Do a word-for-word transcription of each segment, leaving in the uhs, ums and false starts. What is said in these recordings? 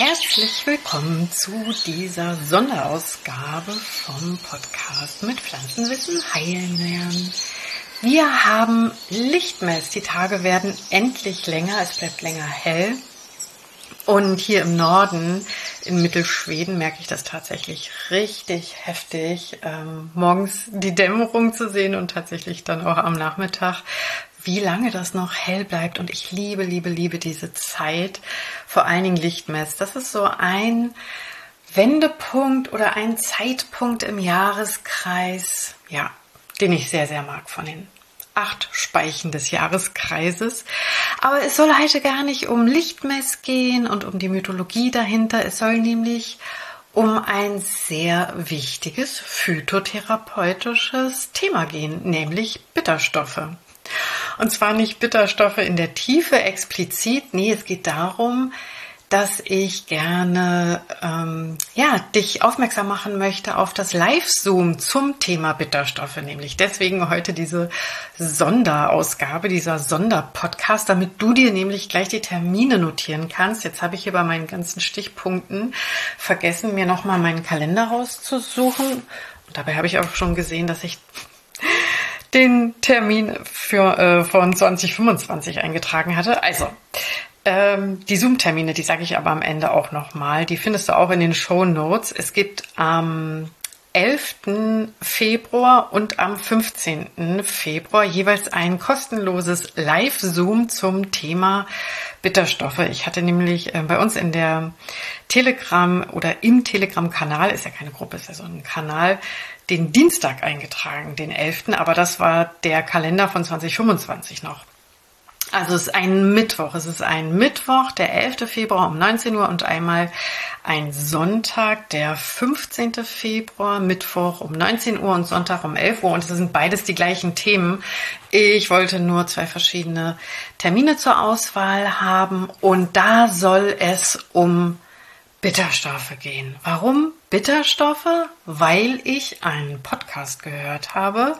Herzlich willkommen zu dieser Sonderausgabe vom Podcast mit Pflanzenwissen heilen lernen. Wir haben Lichtmess, die Tage werden endlich länger, es bleibt länger hell. Und hier im Norden, in Mittelschweden, merke ich das tatsächlich richtig heftig, ähm, morgens die Dämmerung zu sehen und tatsächlich dann auch am Nachmittag, wie lange das noch hell bleibt. Und ich liebe, liebe, liebe diese Zeit, vor allen Dingen Lichtmess. Das ist so ein Wendepunkt oder ein Zeitpunkt im Jahreskreis, ja, den ich sehr, sehr mag von den acht Speichen des Jahreskreises. Aber es soll heute gar nicht um Lichtmess gehen und um die Mythologie dahinter. Es soll nämlich um ein sehr wichtiges phytotherapeutisches Thema gehen, nämlich Bitterstoffe. Und zwar nicht Bitterstoffe in der Tiefe explizit. Nee, es geht darum, dass ich gerne ähm, ja, dich aufmerksam machen möchte auf das Live-Zoom zum Thema Bitterstoffe. Nämlich deswegen heute diese Sonderausgabe, dieser Sonderpodcast, damit du dir nämlich gleich die Termine notieren kannst. Jetzt habe ich hier bei meinen ganzen Stichpunkten vergessen, mir nochmal meinen Kalender rauszusuchen. Und dabei habe ich auch schon gesehen, dass ich den Termin für äh, von zwanzig fünfundzwanzig eingetragen hatte. Also, ähm, die Zoom-Termine, die sage ich aber am Ende auch nochmal. Die findest du auch in den Shownotes. Es gibt am elften Februar und am fünfzehnten Februar jeweils ein kostenloses Live-Zoom zum Thema Bitterstoffe. Ich hatte nämlich äh, bei uns in der Telegram oder im Telegram-Kanal, ist ja keine Gruppe, ist ja so ein Kanal, den Dienstag eingetragen, den elften Aber das war der Kalender von zwanzig fünfundzwanzig noch. Also es ist ein Mittwoch. Es ist ein Mittwoch, der elfte Februar um neunzehn Uhr und einmal ein Sonntag, der fünfzehnte Februar, Mittwoch um neunzehn Uhr und Sonntag um elf Uhr. Und es sind beides die gleichen Themen. Ich wollte nur zwei verschiedene Termine zur Auswahl haben und da soll es um Bitterstoffe gehen. Warum Bitterstoffe? Weil ich einen Podcast gehört habe,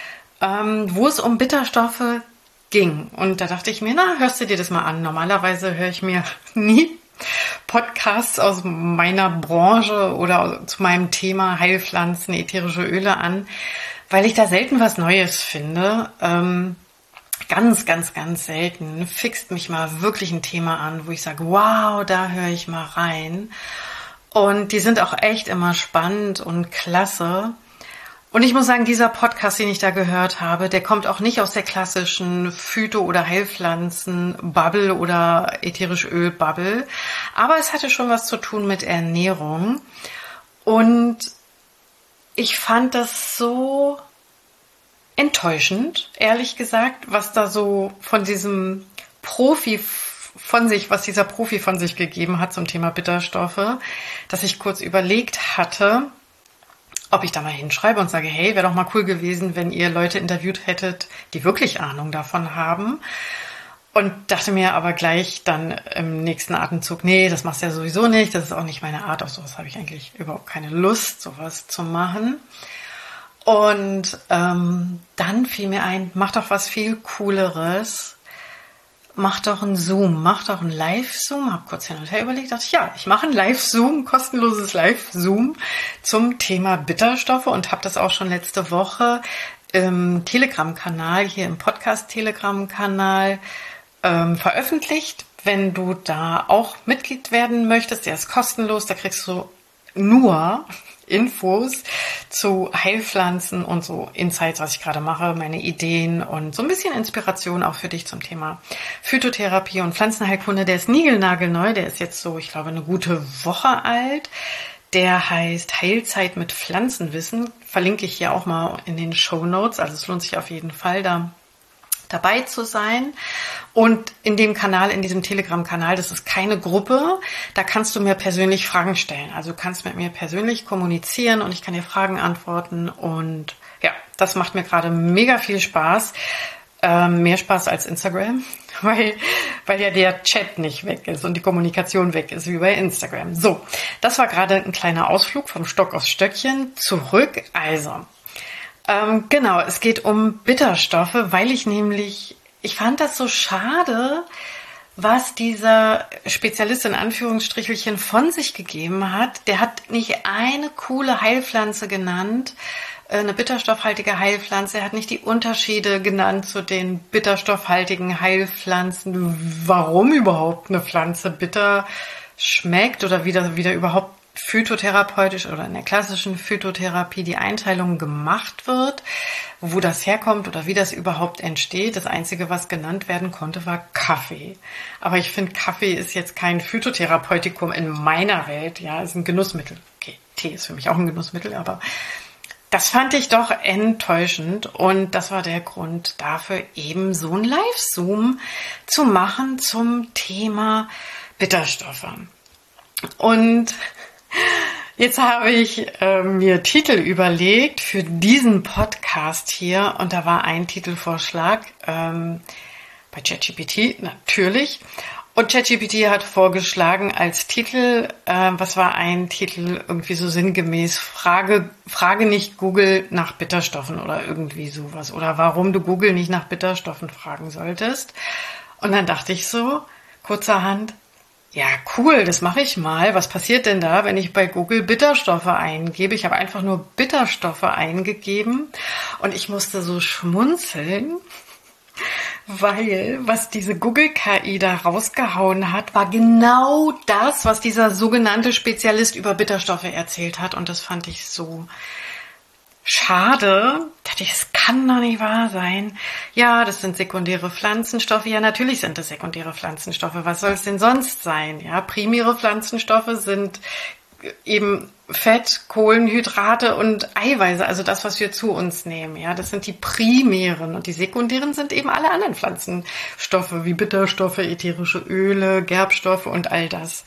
ähm, wo es um Bitterstoffe ging. Und da dachte ich mir, na, hörst du dir das mal an. Normalerweise höre ich mir nie Podcasts aus meiner Branche oder zu meinem Thema Heilpflanzen, ätherische Öle an, weil ich da selten was Neues finde. Ähm, Ganz, ganz, ganz selten fixt mich mal wirklich ein Thema an, wo ich sage, wow, da höre ich mal rein. Und die sind auch echt immer spannend und klasse. Und ich muss sagen, dieser Podcast, den ich da gehört habe, der kommt auch nicht aus der klassischen Phyto- oder Heilpflanzen-Bubble oder ätherische Öl-Bubble. Aber es hatte schon was zu tun mit Ernährung. Und ich fand das so enttäuschend, ehrlich gesagt, was da so von diesem Profi von sich, was dieser Profi von sich gegeben hat zum Thema Bitterstoffe, dass ich kurz überlegt hatte, ob ich da mal hinschreibe und sage, hey, wäre doch mal cool gewesen, wenn ihr Leute interviewt hättet, die wirklich Ahnung davon haben. Und dachte mir aber gleich dann im nächsten Atemzug, nee, das machst du ja sowieso nicht, das ist auch nicht meine Art, auf sowas habe ich eigentlich überhaupt keine Lust, sowas zu machen. Und ähm, dann fiel mir ein, mach doch was viel Cooleres, mach doch einen Zoom, mach doch einen Live-Zoom, hab kurz hin und her überlegt, dachte ich, ja, ich mache einen Live-Zoom, kostenloses Live-Zoom zum Thema Bitterstoffe und habe das auch schon letzte Woche im Telegram-Kanal, hier im Podcast-Telegram-Kanal ähm, veröffentlicht. Wenn du da auch Mitglied werden möchtest, der ist kostenlos, da kriegst du nur Infos zu Heilpflanzen und so Insights, was ich gerade mache, meine Ideen und so ein bisschen Inspiration auch für dich zum Thema Phytotherapie und Pflanzenheilkunde. Der ist niegelnagelneu, der ist jetzt so, ich glaube, eine gute Woche alt. Der heißt Heilzeit mit Pflanzenwissen, verlinke ich hier auch mal in den Shownotes, also es lohnt sich auf jeden Fall, da dabei zu sein. Und in dem Kanal, in diesem Telegram-Kanal, das ist keine Gruppe, da kannst du mir persönlich Fragen stellen. Also du kannst mit mir persönlich kommunizieren und ich kann dir Fragen antworten. Und ja, das macht mir gerade mega viel Spaß. Ähm, mehr Spaß als Instagram, weil, weil ja der Chat nicht weg ist und die Kommunikation weg ist, wie bei Instagram. So, das war gerade ein kleiner Ausflug vom Stock aufs Stöckchen. Zurück, also Ähm, genau, es geht um Bitterstoffe, weil ich nämlich, ich fand das so schade, was dieser Spezialist in Anführungsstrichelchen von sich gegeben hat. Der hat nicht eine coole Heilpflanze genannt, eine bitterstoffhaltige Heilpflanze. Er hat nicht die Unterschiede genannt zu den bitterstoffhaltigen Heilpflanzen, warum überhaupt eine Pflanze bitter schmeckt oder wie da wieder überhaupt phytotherapeutisch oder in der klassischen Phytotherapie die Einteilung gemacht wird, wo das herkommt oder wie das überhaupt entsteht. Das Einzige, was genannt werden konnte, war Kaffee. Aber ich finde, Kaffee ist jetzt kein Phytotherapeutikum in meiner Welt. Ja, ist ein Genussmittel. Okay, Tee ist für mich auch ein Genussmittel, aber das fand ich doch enttäuschend und das war der Grund dafür, eben so ein Live-Zoom zu machen zum Thema Bitterstoffe. Und jetzt habe ich äh, mir Titel überlegt für diesen Podcast hier und da war ein Titelvorschlag ähm, bei ChatGPT natürlich. Und ChatGPT hat vorgeschlagen als Titel, äh, was war ein Titel, irgendwie so sinngemäß, Frage, Frage nicht Google nach Bitterstoffen oder irgendwie sowas. Oder warum du Google nicht nach Bitterstoffen fragen solltest. Und dann dachte ich so, kurzerhand, ja cool, das mache ich mal. Was passiert denn da, wenn ich bei Google Bitterstoffe eingebe? Ich habe einfach nur Bitterstoffe eingegeben und ich musste so schmunzeln. Weil, was diese Google-K I da rausgehauen hat, war genau das, was dieser sogenannte Spezialist über Bitterstoffe erzählt hat. Und das fand ich so schade. Da dachte ich, es kann doch nicht wahr sein. Ja, das sind sekundäre Pflanzenstoffe. Ja, natürlich sind das sekundäre Pflanzenstoffe. Was soll es denn sonst sein? Ja, primäre Pflanzenstoffe sind eben Fett, Kohlenhydrate und Eiweiße, also das, was wir zu uns nehmen. Ja, das sind die primären und die sekundären sind eben alle anderen Pflanzenstoffe wie Bitterstoffe, ätherische Öle, Gerbstoffe und all das.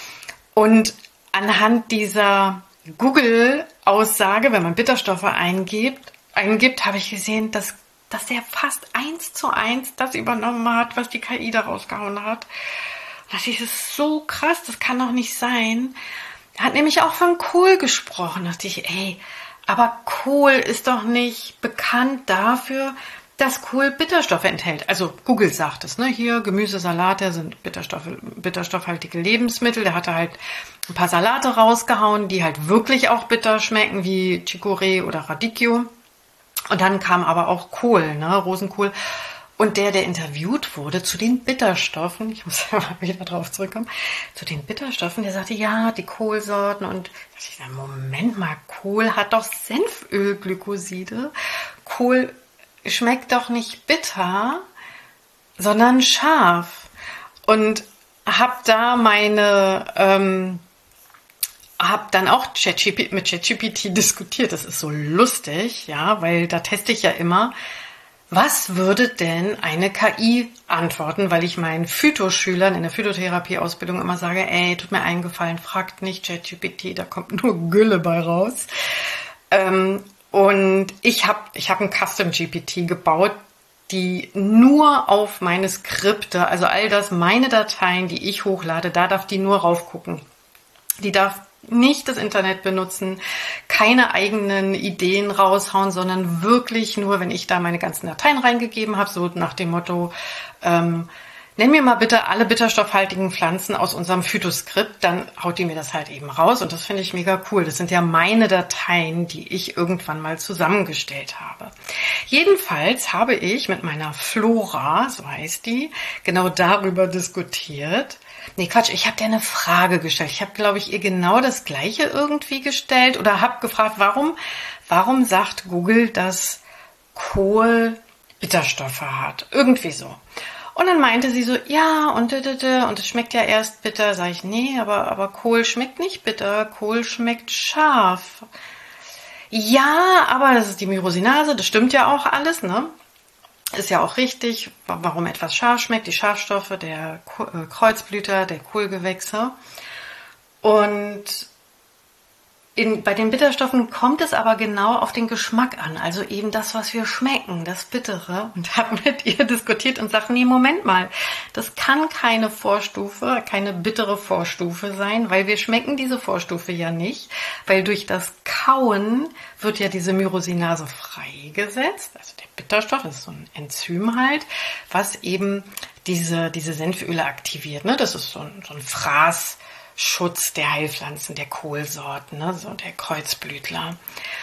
Und anhand dieser Google-Aussage, wenn man Bitterstoffe eingibt, eingibt, habe ich gesehen, dass dass der fast eins zu eins das übernommen hat, was die K I da rausgehauen hat. Und das ist so krass, das kann doch nicht sein. Er hat nämlich auch von Kohl gesprochen. Da dachte ich, ey, aber Kohl ist doch nicht bekannt dafür, dass Kohl Bitterstoffe enthält. Also Google sagt es, ne? Hier Gemüse, Salate sind Bitterstoffe, bitterstoffhaltige Lebensmittel. Der hatte halt ein paar Salate rausgehauen, die halt wirklich auch bitter schmecken, wie Chicorée oder Radicchio. Und dann kam aber auch Kohl, ne? Rosenkohl. Und der, der interviewt wurde zu den Bitterstoffen, ich muss ja mal wieder drauf zurückkommen, zu den Bitterstoffen, der sagte, ja, die Kohlsorten. Und ich dachte, Moment mal, Kohl hat doch Senfölglykoside. Kohl schmeckt doch nicht bitter, sondern scharf. Und hab da meine, ähm, hab dann auch ChatGPT, mit ChatGPT diskutiert. Das ist so lustig, ja, weil da teste ich ja immer, was würde denn eine K I antworten, weil ich meinen Phytoschülern in der Phytotherapie-Ausbildung immer sage, ey, tut mir einen Gefallen, fragt nicht ChatGPT, da kommt nur Gülle bei raus. Ähm, und ich habe ich hab ein Custom-G P T gebaut, die nur auf meine Skripte, also all das, meine Dateien, die ich hochlade, da darf die nur raufgucken. Die darf nicht das Internet benutzen, keine eigenen Ideen raushauen, sondern wirklich nur, wenn ich da meine ganzen Dateien reingegeben habe, so nach dem Motto, ähm, nenn mir mal bitte alle bitterstoffhaltigen Pflanzen aus unserem Phytoskript, dann haut die mir das halt eben raus und das finde ich mega cool. Das sind ja meine Dateien, die ich irgendwann mal zusammengestellt habe. Jedenfalls habe ich mit meiner Flora, so heißt die, genau darüber diskutiert. Nee, Quatsch, ich habe dir eine Frage gestellt. Ich habe, glaube ich, ihr genau das Gleiche irgendwie gestellt oder habe gefragt, warum, warum sagt Google, dass Kohl Bitterstoffe hat? Irgendwie so. Und dann meinte sie so, ja, und und es schmeckt ja erst bitter. Sag ich, nee, aber, aber Kohl schmeckt nicht bitter. Kohl schmeckt scharf. Ja, aber das ist die Myrosinase, das stimmt ja auch alles, ne? Ist ja auch richtig, warum etwas scharf schmeckt, die Schafstoffe der Kreuzblüter, der Kohlgewächse. Und in, bei den Bitterstoffen kommt es aber genau auf den Geschmack an, also eben das, was wir schmecken, das Bittere. Und habe mit ihr diskutiert und sagt, nee, Moment mal, das kann keine Vorstufe, keine bittere Vorstufe sein, weil wir schmecken diese Vorstufe ja nicht, weil durch das Kauen wird ja diese Myrosinase freigesetzt, also der Bitterstoff, das ist so ein Enzym halt, was eben diese, diese Senföle aktiviert. Ne? Das ist so ein, so ein Fraßschutz der Heilpflanzen, der Kohlsorten, ne? So der Kreuzblütler.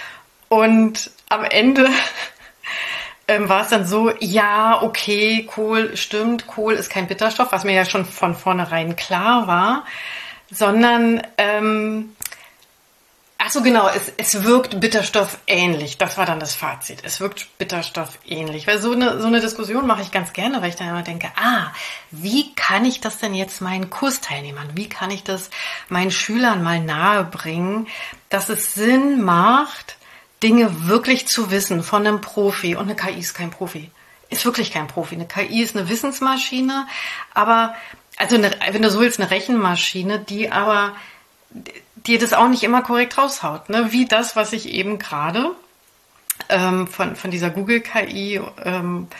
Und am Ende ähm, war es dann so, ja, okay, Kohl, stimmt, Kohl ist kein Bitterstoff, was mir ja schon von vornherein klar war, sondern, ähm, ach so genau, es, es wirkt Bitterstoff ähnlich. Das war dann das Fazit. Es wirkt Bitterstoff ähnlich. Weil so eine, so eine Diskussion mache ich ganz gerne, weil ich dann immer denke, ah, wie kann ich das denn jetzt meinen Kursteilnehmern, wie kann ich das meinen Schülern mal nahe bringen, dass es Sinn macht, Dinge wirklich zu wissen von einem Profi. Und eine K I ist kein Profi. Ist wirklich kein Profi. Eine K I ist eine Wissensmaschine, aber, also eine, wenn du so willst, eine Rechenmaschine, die aber dir das auch nicht immer korrekt raushaut. Ne? Wie das, was ich eben gerade ähm, von, von dieser Google-K I ähm,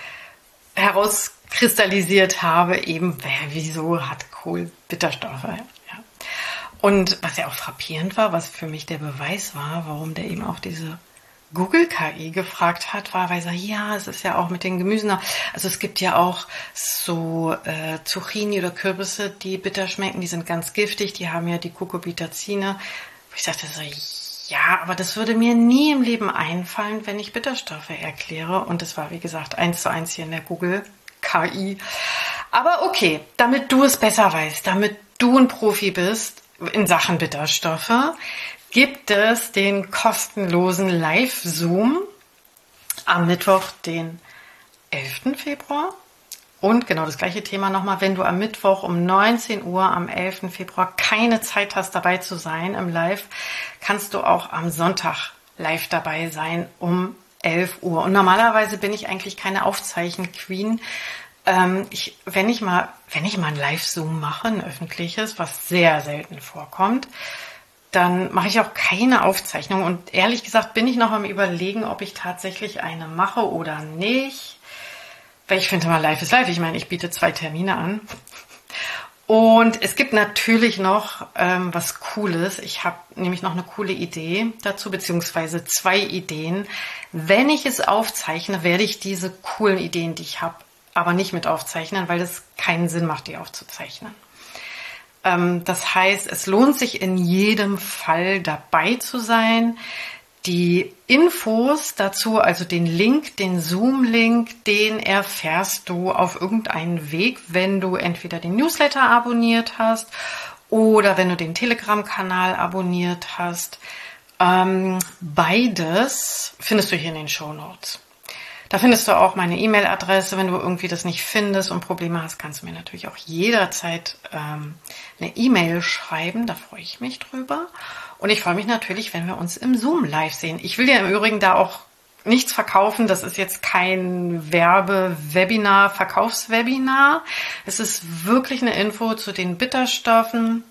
herauskristallisiert habe, eben, wer, wieso hat Kohl Bitterstoffe? Ja. Und was ja auch frappierend war, was für mich der Beweis war, warum der eben auch diese Google-K I gefragt hat, war, weil er sagt, ja, es ist ja auch mit den Gemüsen, also es gibt ja auch so äh, Zucchini oder Kürbisse, die bitter schmecken, die sind ganz giftig, die haben ja die Cucurbitacine. Ich dachte so, ja, aber das würde mir nie im Leben einfallen, wenn ich Bitterstoffe erkläre. Und das war, wie gesagt, eins zu eins hier in der Google-K I. Aber okay, damit du es besser weißt, damit du ein Profi bist in Sachen Bitterstoffe, gibt es den kostenlosen Live-Zoom am Mittwoch, den elften Februar. Und genau das gleiche Thema nochmal, wenn du am Mittwoch um neunzehn Uhr am elften Februar keine Zeit hast, dabei zu sein im Live, kannst du auch am Sonntag live dabei sein um elf Uhr. Und normalerweise bin ich eigentlich keine Aufzeichen-Queen. Ähm, ich, wenn ich mal, wenn ich mal ein Live-Zoom mache, ein öffentliches, was sehr selten vorkommt, dann mache ich auch keine Aufzeichnung. Und ehrlich gesagt bin ich noch am Überlegen, ob ich tatsächlich eine mache oder nicht. Weil ich finde mal, live ist live. Ich meine, ich biete zwei Termine an. Und es gibt natürlich noch ähm, was Cooles. Ich habe nämlich noch eine coole Idee dazu, beziehungsweise zwei Ideen. Wenn ich es aufzeichne, werde ich diese coolen Ideen, die ich habe, aber nicht mit aufzeichnen, weil es keinen Sinn macht, die aufzuzeichnen. Das heißt, es lohnt sich in jedem Fall dabei zu sein. Die Infos dazu, also den Link, den Zoom-Link, den erfährst du auf irgendeinen Weg, wenn du entweder den Newsletter abonniert hast oder wenn du den Telegram-Kanal abonniert hast. Ähm, beides findest du hier in den Shownotes. Da findest du auch meine E-Mail-Adresse. Wenn du irgendwie das nicht findest und Probleme hast, kannst du mir natürlich auch jederzeit ähm, eine E-Mail schreiben. Da freue ich mich drüber. Und ich freue mich natürlich, wenn wir uns im Zoom live sehen. Ich will dir im Übrigen da auch nichts verkaufen. Das ist jetzt kein Werbe-Webinar, Verkaufswebinar. Es ist wirklich eine Info zu den Bitterstoffen.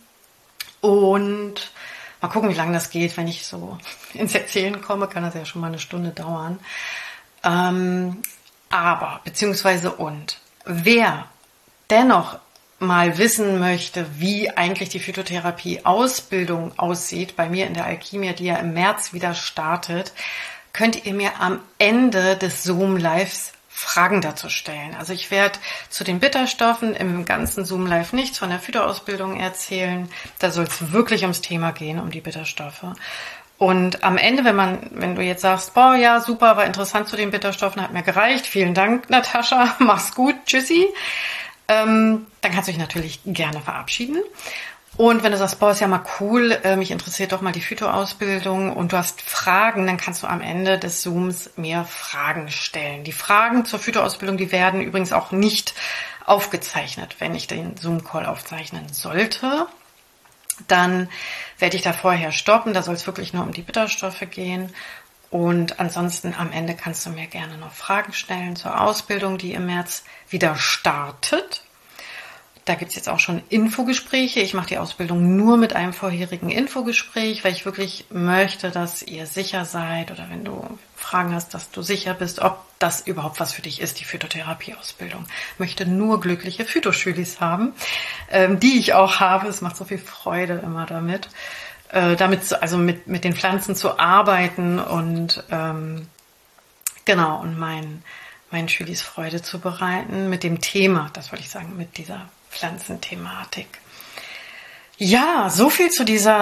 Und mal gucken, wie lange das geht. Wenn ich so ins Erzählen komme, kann das ja schon mal eine Stunde dauern. Ähm, aber, beziehungsweise und, wer dennoch mal wissen möchte, wie eigentlich die Phytotherapie-Ausbildung aussieht, bei mir in der Alchimia, die ja im März wieder startet, könnt ihr mir am Ende des Zoom-Lives Fragen dazu stellen. Also ich werde zu den Bitterstoffen im ganzen Zoom-Live nichts von der Phytoausbildung erzählen. Da soll es wirklich ums Thema gehen, um die Bitterstoffe. Und am Ende, wenn man, wenn du jetzt sagst, boah, ja, super, war interessant zu den Bitterstoffen, hat mir gereicht, vielen Dank, Natascha, mach's gut, tschüssi, ähm, dann kannst du dich natürlich gerne verabschieden. Und wenn du sagst, boah, ist ja mal cool, äh, mich interessiert doch mal die Phytoausbildung und du hast Fragen, dann kannst du am Ende des Zooms mir Fragen stellen. Die Fragen zur Phytoausbildung, die werden übrigens auch nicht aufgezeichnet, wenn ich den Zoom-Call aufzeichnen sollte. Dann werde ich da vorher stoppen. Da soll es wirklich nur um die Bitterstoffe gehen. Und ansonsten am Ende kannst du mir gerne noch Fragen stellen zur Ausbildung, die im März wieder startet. Da gibt es jetzt auch schon Infogespräche. Ich mache die Ausbildung nur mit einem vorherigen Infogespräch, weil ich wirklich möchte, dass ihr sicher seid oder wenn du Fragen hast, dass du sicher bist, ob das überhaupt was für dich ist, die Phytotherapie-Ausbildung. Ich möchte nur glückliche Phytoschülis haben, ähm, die ich auch habe. Es macht so viel Freude immer damit, äh, damit zu, also mit, mit den Pflanzen zu arbeiten und ähm, genau, und mein meinen Schülis Freude zu bereiten mit dem Thema, das wollte ich sagen, mit dieser Pflanzenthematik. Ja, so viel zu dieser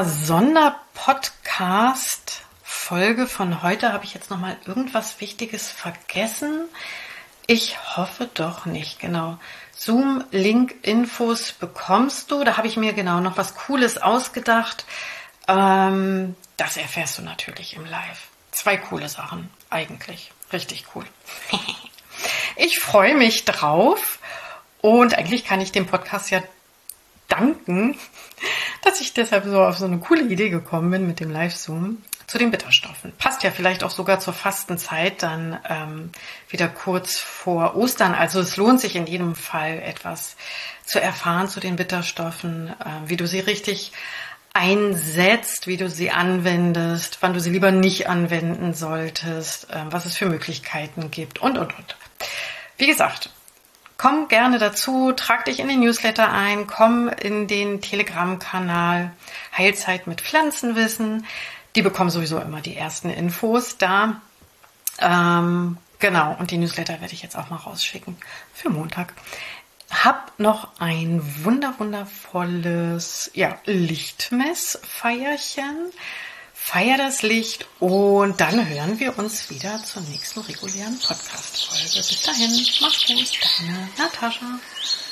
Sonderpodcast-Folge von heute. Habe ich jetzt nochmal irgendwas Wichtiges vergessen? Ich hoffe doch nicht, genau. Zoom-Link-Infos bekommst du. Da habe ich mir genau noch was Cooles ausgedacht. Ähm, das erfährst du natürlich im Live. Zwei coole Sachen, eigentlich. Richtig cool. Ich freue mich drauf und eigentlich kann ich dem Podcast ja danken, dass ich deshalb so auf so eine coole Idee gekommen bin mit dem Live-Zoom zu den Bitterstoffen. Passt ja vielleicht auch sogar zur Fastenzeit, dann ähm, wieder kurz vor Ostern. Also es lohnt sich in jedem Fall etwas zu erfahren zu den Bitterstoffen, äh, wie du sie richtig einsetzt, wie du sie anwendest, wann du sie lieber nicht anwenden solltest, äh, was es für Möglichkeiten gibt und, und, und. Wie gesagt, komm gerne dazu, trag dich in den Newsletter ein, komm in den Telegram-Kanal Heilzeit mit Pflanzenwissen. Die bekommen sowieso immer die ersten Infos da. Ähm, genau, und die Newsletter werde ich jetzt auch mal rausschicken für Montag. Hab noch ein wunder wundervolles ja, Lichtmessfeierchen. Feier das Licht und dann hören wir uns wieder zur nächsten regulären Podcast-Folge. Bis dahin, mach's gut, deine Natascha.